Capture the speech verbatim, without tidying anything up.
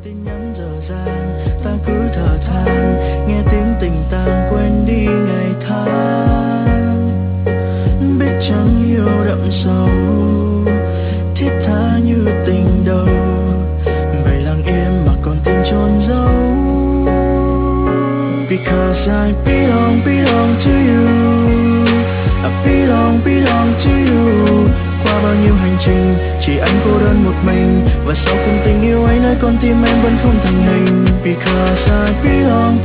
tin nhắn dở dàng, ta cứ thở than, nghe tiếng tình tang quên đi ngày tháng. Biết chẳng yêu đậm sâu, thiết tha như tình đầu, vậy lặng im mà còn tim chôn giấu. Because I belong, belong to you, I belong, belong to you. Qua bao nhiêu hành trình, chỉ anh cô đơn một mình, và sau cùng tình yêu ấy nơi con tim em vẫn không thành hình. Because I belong,